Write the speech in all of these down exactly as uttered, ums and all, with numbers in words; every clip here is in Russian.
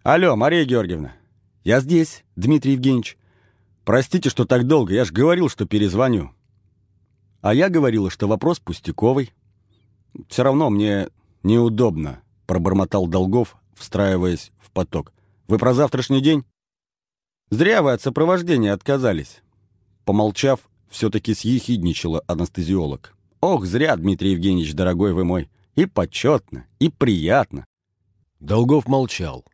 Алло, Мария Георгиевна. Я здесь, Дмитрий Евгеньевич. Простите, что так долго, я ж говорил, что перезвоню. А я говорила, что вопрос пустяковый. Все равно мне неудобно, пробормотал Долгов, встраиваясь в поток. Вы про завтрашний день? Зря вы от сопровождения отказались. Помолчав, все-таки съехидничала анестезиолог. Ох, зря, Дмитрий Евгеньевич, дорогой вы мой. И почетно, и приятно. Долгов молчал.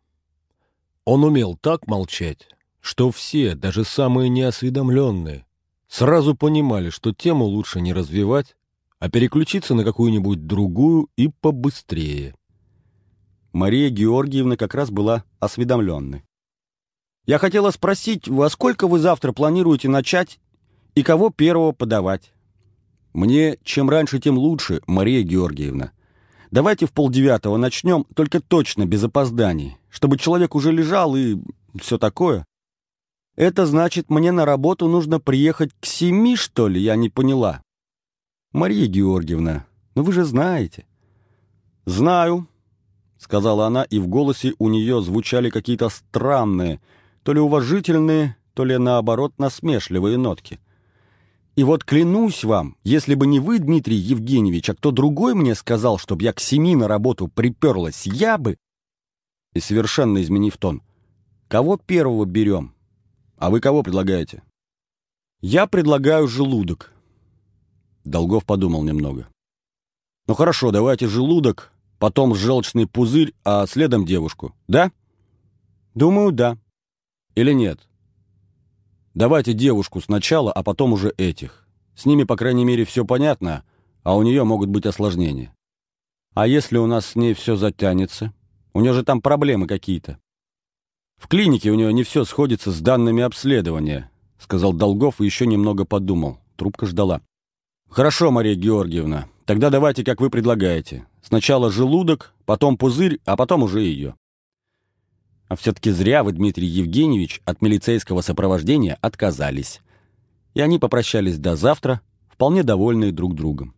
Он умел так молчать, что все, даже самые неосведомленные, сразу понимали, что тему лучше не развивать, а переключиться на какую-нибудь другую и побыстрее. Мария Георгиевна как раз была осведомленной. «Я хотела спросить, во сколько вы завтра планируете начать и кого первого подавать?» «Мне чем раньше, тем лучше, Мария Георгиевна. Давайте в полдевятого начнем, только точно, без опозданий, чтобы человек уже лежал и все такое». «Это значит, мне на работу нужно приехать к семи, что ли? Я не поняла». «Мария Георгиевна, ну вы же знаете». «Знаю», — сказала она, и в голосе у нее звучали какие-то странные, то ли уважительные, то ли, наоборот, насмешливые нотки. «И вот клянусь вам, если бы не вы, Дмитрий Евгеньевич, а кто другой мне сказал, чтобы я к семи на работу приперлась, я бы...» И совершенно изменив тон. «Кого первого берем? А вы кого предлагаете?» «Я предлагаю желудок». Долгов подумал немного. «Ну хорошо, давайте желудок, потом желчный пузырь, а следом девушку. Да?» «Думаю, да». «Или нет?» «Давайте девушку сначала, а потом уже этих. С ними, по крайней мере, все понятно, а у нее могут быть осложнения». «А если у нас с ней все затянется? У нее же там проблемы какие-то». «В клинике у нее не все сходится с данными обследования», — сказал Долгов и еще немного подумал. Трубка ждала. «Хорошо, Мария Георгиевна, тогда давайте, как вы предлагаете. Сначала желудок, потом пузырь, а потом уже ее». «А все-таки зря вы, Дмитрий Евгеньевич, от милицейского сопровождения отказались». И они попрощались до завтра, вполне довольные друг другом.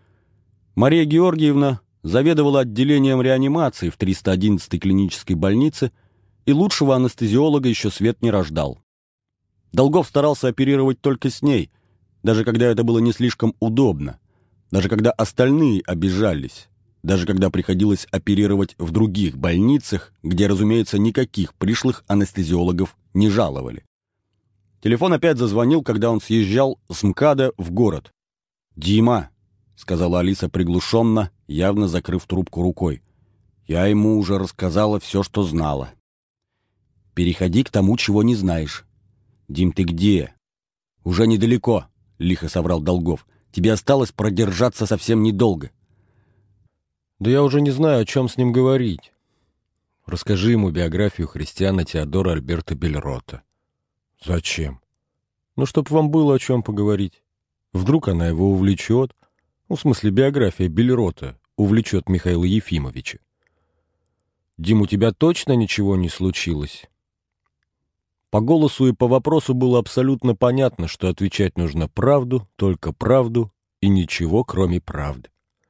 Мария Георгиевна заведовала отделением реанимации в триста одиннадцатой клинической больнице, и лучшего анестезиолога еще свет не рождал. Долгов старался оперировать только с ней, даже когда это было не слишком удобно, даже когда остальные обижались, даже когда приходилось оперировать в других больницах, где, разумеется, никаких пришлых анестезиологов не жаловали. Телефон опять зазвонил, когда он съезжал с МКАДа в город. «Дима», — сказала Алиса приглушенно, явно закрыв трубку рукой, — «я ему уже рассказала все, что знала». «Переходи к тому, чего не знаешь». «Дим, ты где?» «Уже недалеко», — лихо соврал Долгов. «Тебе осталось продержаться совсем недолго». Да я уже не знаю, о чем с ним говорить. Расскажи ему биографию христиана Теодора Альберта Бельрота. Зачем? Ну, чтоб вам было о чем поговорить. Вдруг она его увлечет. Ну, в смысле, биография Бельрота увлечет Михаила Ефимовича. Дим, у тебя точно ничего не случилось? По голосу и по вопросу было абсолютно понятно, что отвечать нужно правду, только правду и ничего, кроме правды.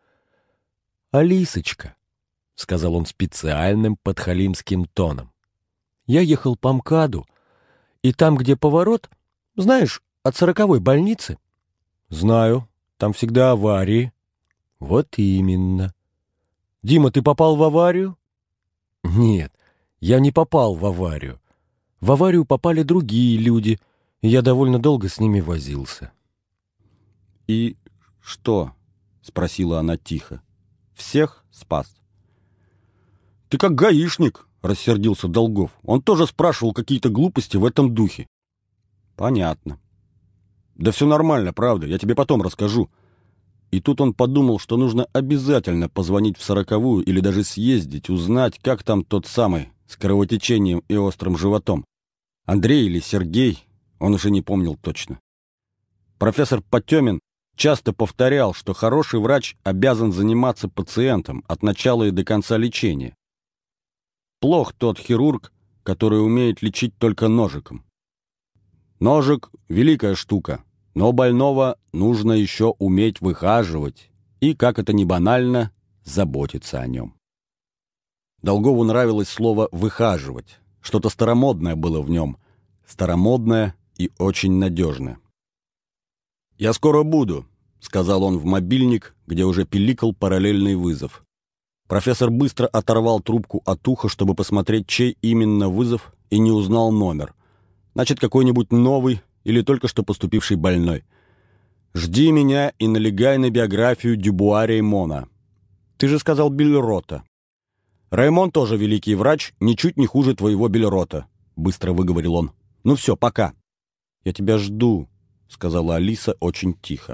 «Алисочка», — сказал он специальным подхалимским тоном, — «я ехал по МКАДу, и там, где поворот, знаешь, от сороковой больницы?» «Знаю, там всегда аварии». «Вот именно». «Дима, ты попал в аварию?» «Нет, я не попал в аварию. В аварию попали другие люди, и я довольно долго с ними возился». «И что?» — спросила она тихо. «Всех спас». «Ты как гаишник», — рассердился Долгов. «Он тоже спрашивал какие-то глупости в этом духе». «Понятно». «Да все нормально, правда, я тебе потом расскажу». И тут он подумал, что нужно обязательно позвонить в сороковую или даже съездить, узнать, как там тот самый с кровотечением и острым животом. Андрей или Сергей, он уже не помнил точно. Профессор Потемин часто повторял, что хороший врач обязан заниматься пациентом от начала и до конца лечения. Плох тот хирург, который умеет лечить только ножиком. Ножик — великая штука, но больного нужно еще уметь выхаживать и, как это ни банально, заботиться о нем. Долгову нравилось слово «выхаживать». Что-то старомодное было в нем. Старомодное и очень надежное. «Я скоро буду», — сказал он в мобильник, где уже пиликал параллельный вызов. Профессор быстро оторвал трубку от уха, чтобы посмотреть, чей именно вызов, и не узнал номер. Значит, какой-нибудь новый или только что поступивший больной. «Жди меня и налегай на биографию Дюбуа Реймона. Ты же сказал Бильрота». «Раймон тоже великий врач, ничуть не хуже твоего Бильрота», — быстро выговорил он. «Ну все, пока». «Я тебя жду», — сказала Алиса очень тихо.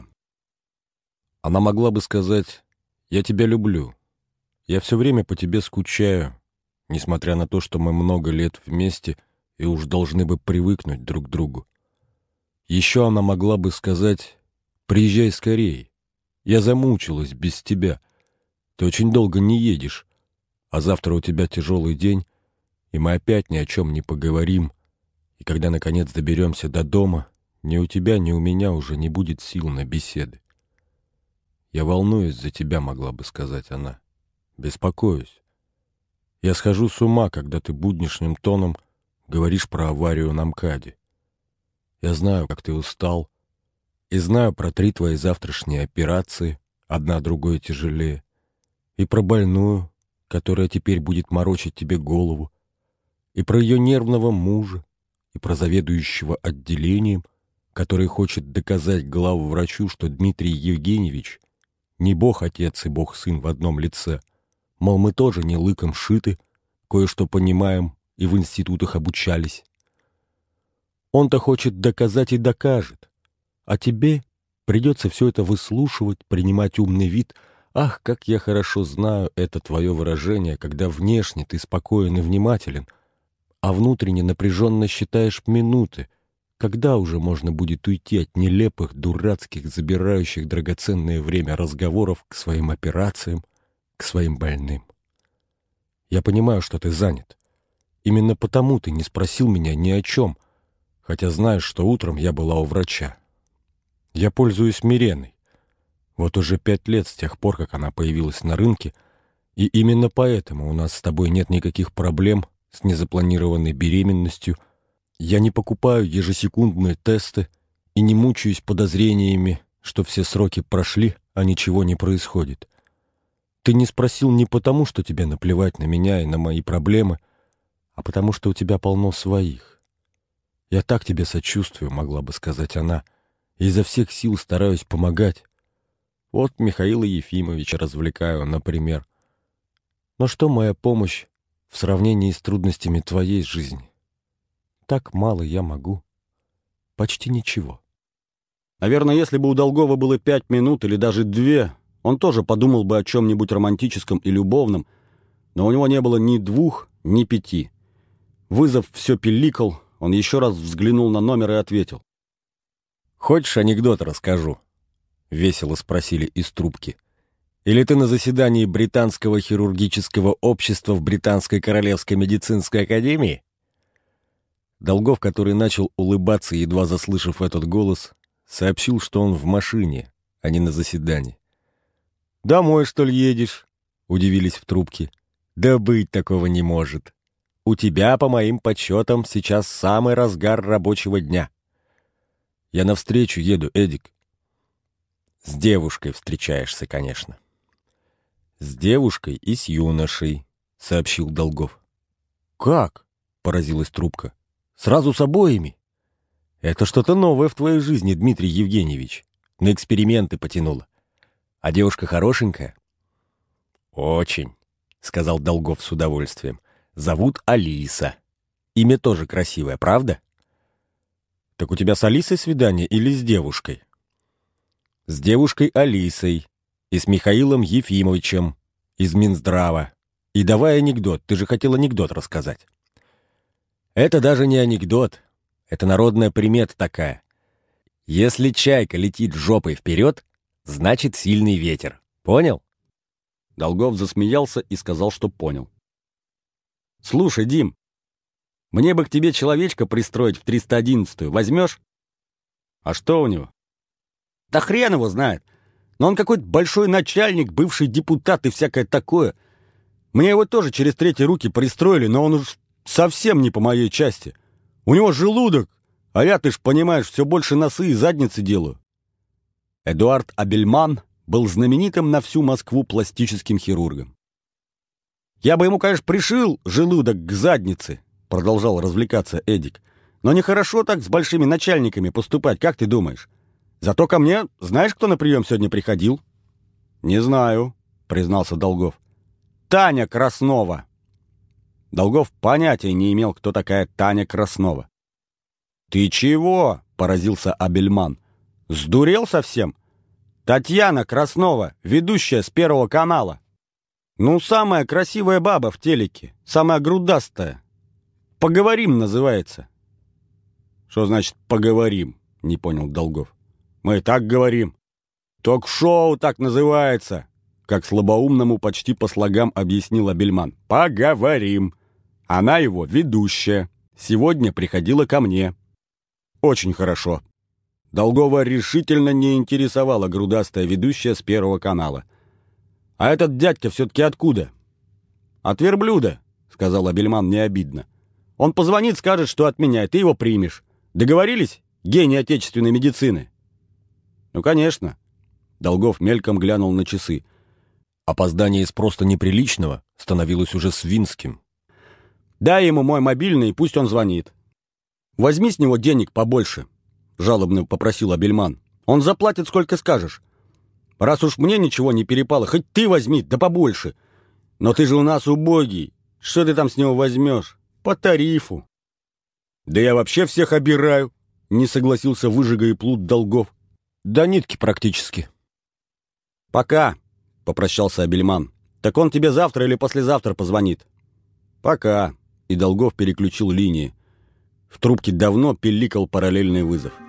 Она могла бы сказать «я тебя люблю». Я все время по тебе скучаю, несмотря на то, что мы много лет вместе и уж должны бы привыкнуть друг к другу. Еще она могла бы сказать «приезжай скорее, я замучилась без тебя, ты очень долго не едешь, а завтра у тебя тяжелый день, и мы опять ни о чем не поговорим, и когда, наконец, доберемся до дома, ни у тебя, ни у меня уже не будет сил на беседы. Я волнуюсь за тебя», — могла бы сказать она. «Беспокоюсь. Я схожу с ума, когда ты будничным тоном говоришь про аварию на МКАДе. Я знаю, как ты устал, и знаю про три твои завтрашние операции, одна другой тяжелее, и про больную, которая теперь будет морочить тебе голову, и про ее нервного мужа, и про заведующего отделением, который хочет доказать главврачу, что Дмитрий Евгеньевич не бог-отец и бог-сын в одном лице, мол, мы тоже не лыком шиты, кое-что понимаем и в институтах обучались. Он-то хочет доказать и докажет, а тебе придется все это выслушивать, принимать умный вид. Ах, как я хорошо знаю это твое выражение, когда внешне ты спокоен и внимателен, а внутренне напряженно считаешь минуты, когда уже можно будет уйти от нелепых, дурацких, забирающих драгоценное время разговоров к своим операциям, к своим больным. Я понимаю, что ты занят. Именно потому ты не спросил меня ни о чем, хотя знаешь, что утром я была у врача. Я пользуюсь Миреной. Вот уже пять лет с тех пор, как она появилась на рынке, и именно поэтому у нас с тобой нет никаких проблем с незапланированной беременностью. Я не покупаю ежесекундные тесты и не мучаюсь подозрениями, что все сроки прошли, а ничего не происходит. Ты не спросил не потому, что тебе наплевать на меня и на мои проблемы, а потому что у тебя полно своих. Я так тебе сочувствую, могла бы сказать она, и изо всех сил стараюсь помогать. Вот Михаила Ефимовича развлекаю, например. Но что моя помощь в сравнении с трудностями твоей жизни? Так мало я могу. Почти ничего. Наверное, если бы у Долгова было пять минут или даже две, он тоже подумал бы о чем-нибудь романтическом и любовном, но у него не было ни двух, ни пяти. Вызов все пиликал, он еще раз взглянул на номер и ответил. «Хочешь, анекдот расскажу?» — весело спросили из трубки. «Или ты на заседании Британского хирургического общества в Британской Королевской медицинской академии?» Долгов, который начал улыбаться, едва заслышав этот голос, сообщил, что он в машине, а не на заседании. «Домой, что ли, едешь?» — удивились в трубке. «Да быть такого не может. У тебя, по моим подсчетам, сейчас самый разгар рабочего дня». «Я навстречу еду, Эдик». «С девушкой встречаешься, конечно». «С девушкой и с юношей», — сообщил Долгов. «Как?» — поразилась трубка. «Сразу с обоими?» «Это что-то новое в твоей жизни, Дмитрий Евгеньевич. На эксперименты потянуло. А девушка хорошенькая?» «Очень», — сказал Долгов с удовольствием. «Зовут Алиса. Имя тоже красивое, правда?» «Так у тебя с Алисой свидание или с девушкой?» «С девушкой Алисой и с Михаилом Ефимовичем из Минздрава. И давай анекдот, ты же хотел анекдот рассказать». «Это даже не анекдот, это народная примета такая. Если чайка летит жопой вперед, значит сильный ветер. Понял?» Долгов засмеялся и сказал, что понял. «Слушай, Дим, мне бы к тебе человечка пристроить в триста одиннадцатую. Возьмешь?» «А что у него?» «Да хрен его знает. Но он какой-то большой начальник, бывший депутат и всякое такое. Мне его тоже через третьи руки пристроили, но он уж совсем не по моей части. У него желудок, а я, ты ж понимаешь, все больше носы и задницы делаю. Эдуард Абельман был знаменитым на всю Москву пластическим хирургом. «Я бы ему, конечно, пришил желудок к заднице», — продолжал развлекаться Эдик. «Но нехорошо так с большими начальниками поступать, как ты думаешь? Зато ко мне, знаешь, кто на прием сегодня приходил?» «Не знаю», — признался Долгов. «Таня Краснова». Долгов понятия не имел, кто такая Таня Краснова. «Ты чего?» — поразился Абельман. «Сдурел совсем? Татьяна Краснова, ведущая с Первого канала. Ну, самая красивая баба в телеке, самая грудастая. «Поговорим» называется». «Что значит «поговорим»?» — не понял Долгов. «Мы и так говорим. Ток-шоу так называется», — как слабоумному почти по слогам объяснил Абельман. «Поговорим. Она его ведущая. Сегодня приходила ко мне». «Очень хорошо». Долгова решительно не интересовала грудастая ведущая с Первого канала. «А этот дядька все-таки откуда?» «От верблюда», — сказал Абельман необидно. «Он позвонит, скажет, что от меня, и ты его примешь. Договорились, гений отечественной медицины?» «Ну, конечно». Долгов мельком глянул на часы. Опоздание из просто неприличного становилось уже свинским. «Дай ему мой мобильный, и пусть он звонит. Возьми с него денег побольше», — жалобно попросил Абельман. «Он заплатит, сколько скажешь. Раз уж мне ничего не перепало, хоть ты возьми, да побольше. Но ты же у нас убогий. Что ты там с него возьмешь? По тарифу». «Да я вообще всех обираю», — не согласился выжига и плут Долгов. «До нитки практически». «Пока», — попрощался Абельман. «Так он тебе завтра или послезавтра позвонит». «Пока», — и Долгов переключил линии. В трубке давно пиликал параллельный вызов.